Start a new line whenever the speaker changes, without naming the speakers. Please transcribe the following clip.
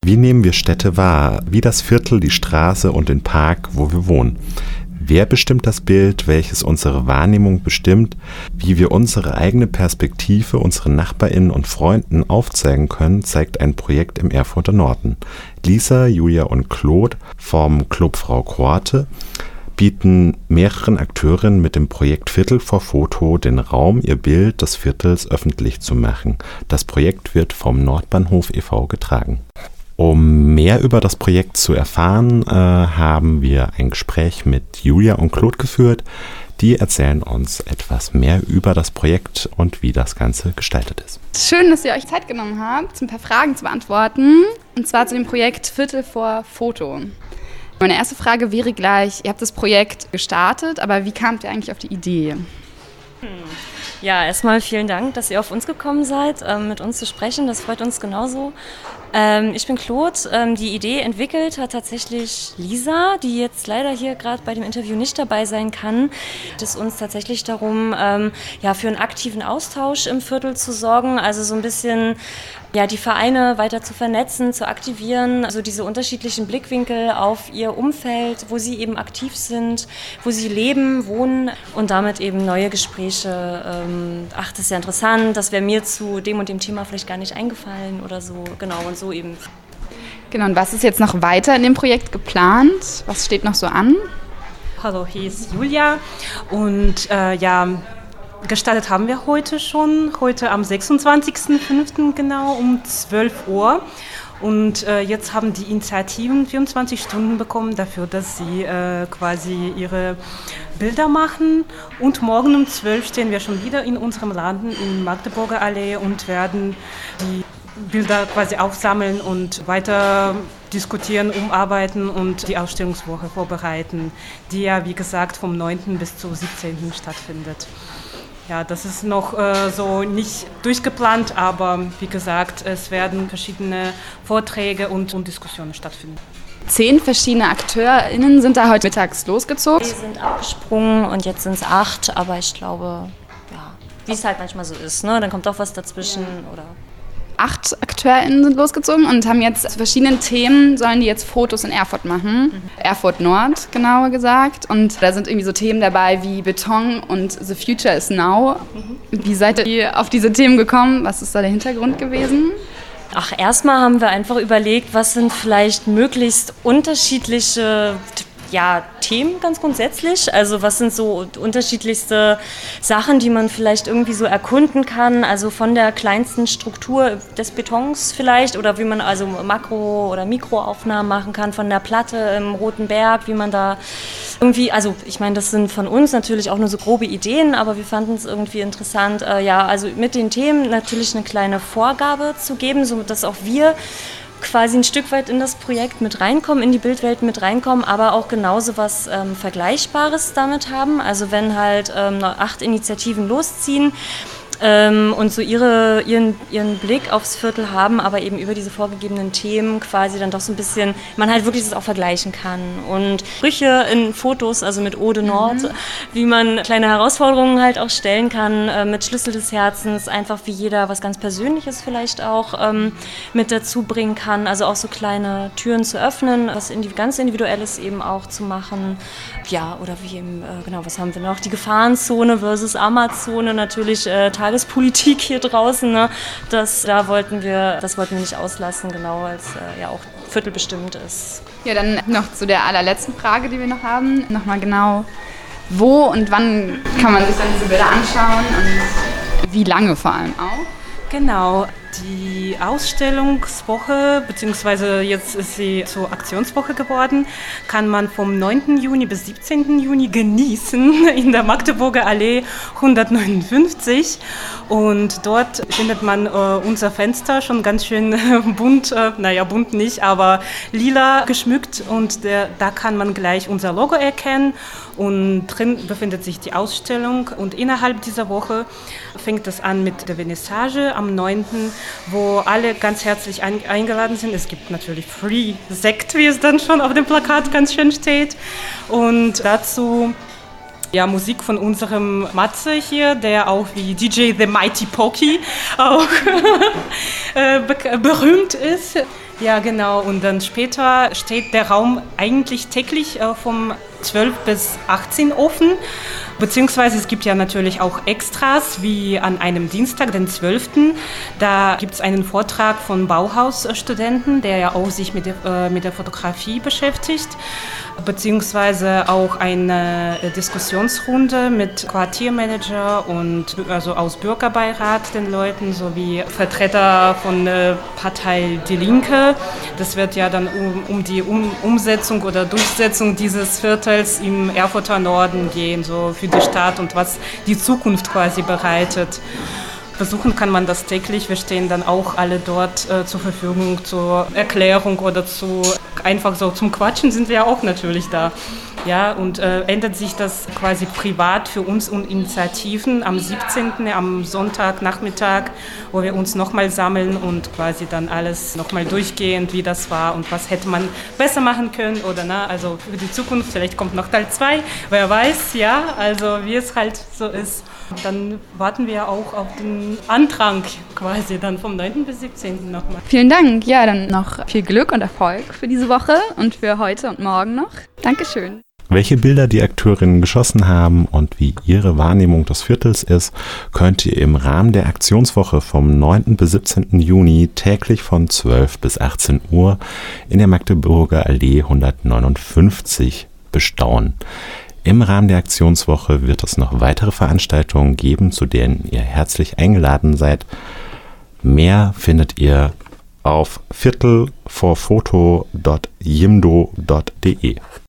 Wie nehmen wir Städte wahr? Wie das Viertel, die Straße und den Park, wo wir wohnen? Wer bestimmt das Bild, welches unsere Wahrnehmung bestimmt? Wie wir unsere eigene Perspektive unseren NachbarInnen und Freunden aufzeigen können, zeigt ein Projekt im Erfurter Norden. Lisa, Julia und Claude vom Club Frau Korte bieten mehreren Akteurinnen mit dem Projekt Viertel vor Foto den Raum, ihr Bild des Viertels öffentlich zu machen. Das Projekt wird vom Nordbahnhof e.V. getragen. Um mehr über das Projekt zu erfahren, haben wir ein Gespräch mit Julia und Claude geführt. Die erzählen uns etwas mehr über das Projekt und wie das Ganze gestaltet ist.
Schön, dass ihr euch Zeit genommen habt, ein paar Fragen zu beantworten. Und zwar zu dem Projekt Viertel vor Foto. Meine erste Frage wäre gleich, ihr habt das Projekt gestartet, aber wie kamt ihr eigentlich auf die Idee?
Ja, erstmal vielen Dank, dass ihr auf uns gekommen seid, mit uns zu sprechen. Das freut uns genauso. Ich bin Claude. Die Idee entwickelt hat tatsächlich Lisa, die jetzt leider hier gerade bei dem Interview nicht dabei sein kann. Es ist uns tatsächlich darum, für einen aktiven Austausch im Viertel zu sorgen, also so ein bisschen die Vereine weiter zu vernetzen, zu aktivieren, also diese unterschiedlichen Blickwinkel auf ihr Umfeld, wo sie eben aktiv sind, wo sie leben, wohnen und damit eben neue Gespräche. Das ist ja interessant, das wäre mir zu dem und dem Thema vielleicht gar nicht eingefallen oder so, genau, und so eben.
Genau, und was ist jetzt noch weiter in dem Projekt geplant? Was steht noch so an?
Hallo, hier ist Julia und gestartet haben wir heute am 26.05. genau um 12 Uhr. Und jetzt haben die Initiativen 24 Stunden bekommen dafür, dass sie quasi ihre Bilder machen. Und morgen um 12 stehen wir schon wieder in unserem Laden in Magdeburger Allee und werden die Bilder quasi aufsammeln und weiter diskutieren, umarbeiten und die Ausstellungswoche vorbereiten, die ja, wie gesagt, vom 9. bis zum 17. stattfindet. Ja, das ist noch so nicht durchgeplant, aber wie gesagt, es werden verschiedene Vorträge und Diskussionen stattfinden.
10 verschiedene AkteurInnen sind da heute mittags losgezogen.
Die sind abgesprungen und jetzt sind es 8, aber ich glaube, wie es halt manchmal so ist, ne? Dann kommt doch was dazwischen oder...
8 AkteurInnen sind losgezogen und haben jetzt zu verschiedenen Themen, sollen die jetzt Fotos in Erfurt machen. Erfurt Nord, genauer gesagt. Und da sind irgendwie so Themen dabei wie Beton und The Future is Now. Wie seid ihr auf diese Themen gekommen? Was ist da der Hintergrund gewesen?
Erstmal haben wir einfach überlegt, was sind vielleicht möglichst unterschiedliche Themen ganz grundsätzlich. Also was sind so unterschiedlichste Sachen, die man vielleicht irgendwie so erkunden kann. Also von der kleinsten Struktur des Betons vielleicht oder wie man also Makro- oder Mikroaufnahmen machen kann von der Platte im Roten Berg, wie man da irgendwie, also ich meine, das sind von uns natürlich auch nur so grobe Ideen, aber wir fanden es irgendwie interessant, also mit den Themen natürlich eine kleine Vorgabe zu geben, so dass auch wir quasi ein Stück weit in das Projekt mit reinkommen, in die Bildwelt mit reinkommen, aber auch genauso was Vergleichbares damit haben. Also wenn halt 8 Initiativen losziehen und so ihren Blick aufs Viertel haben, aber eben über diese vorgegebenen Themen quasi dann doch so ein bisschen, man halt wirklich das auch vergleichen kann. Und Sprüche in Fotos, also mit Ode Nord, wie man kleine Herausforderungen halt auch stellen kann, mit Schlüssel des Herzens, einfach wie jeder was ganz Persönliches vielleicht auch mit dazu bringen kann, also auch so kleine Türen zu öffnen, was ganz Individuelles eben auch zu machen. Ja, oder wie eben, was haben wir noch? Die Gefahrenzone versus Amazone, natürlich Tagespolitik hier draußen, ne? Das wollten wir nicht auslassen, genau, weil es auch viertelbestimmt ist.
Ja, dann noch zu der allerletzten Frage, die wir noch haben. Nochmal genau, wo und wann kann man sich dann diese Bilder anschauen und wie lange vor allem auch?
Genau, die Ausstellungswoche, beziehungsweise jetzt ist sie zur Aktionswoche geworden, kann man vom 9. Juni bis 17. Juni genießen in der Magdeburger Allee 159. Und dort findet man unser Fenster schon ganz schön bunt, bunt nicht, aber lila geschmückt und da kann man gleich unser Logo erkennen. Und drin befindet sich die Ausstellung und innerhalb dieser Woche fängt es an mit der Vernissage am 9., wo alle ganz herzlich eingeladen sind. Es gibt natürlich Free Sekt, wie es dann schon auf dem Plakat ganz schön steht. Und dazu Musik von unserem Matze hier, der auch wie DJ The Mighty Pokey auch berühmt ist. Ja, genau. Und dann später steht der Raum eigentlich täglich vom 12 bis 18 offen. Beziehungsweise es gibt ja natürlich auch Extras, wie an einem Dienstag, den 12. Da gibt es einen Vortrag von Bauhausstudenten, der ja auch sich mit der Fotografie beschäftigt. Beziehungsweise auch eine Diskussionsrunde mit Quartiermanager und also aus Bürgerbeirat den Leuten sowie Vertreter von der Partei Die Linke. Das wird ja dann um die Umsetzung oder Durchsetzung dieses Viertels im Erfurter Norden gehen, so für die Stadt und was die Zukunft quasi bereitet. Besuchen kann man das täglich. Wir stehen dann auch alle dort zur Verfügung zur Erklärung oder einfach so zum Quatschen sind wir ja auch natürlich da. Ja, und ändert sich das quasi privat für uns und Initiativen am 17., am Sonntagnachmittag, wo wir uns nochmal sammeln und quasi dann alles nochmal durchgehen, wie das war und was hätte man besser machen können oder also für die Zukunft, vielleicht kommt noch Teil 2, wer weiß, ja, also wie es halt so ist. Dann warten wir auch auf den Antrag quasi dann vom 9. bis 17. nochmal.
Vielen Dank. Ja, dann noch viel Glück und Erfolg für diese Woche und für heute und morgen noch. Dankeschön.
Welche Bilder die Akteurinnen geschossen haben und wie ihre Wahrnehmung des Viertels ist, könnt ihr im Rahmen der Aktionswoche vom 9. bis 17. Juni täglich von 12 bis 18 Uhr in der Magdeburger Allee 159 bestaunen. Im Rahmen der Aktionswoche wird es noch weitere Veranstaltungen geben, zu denen ihr herzlich eingeladen seid. Mehr findet ihr auf viertelvorfoto.jimdo.de.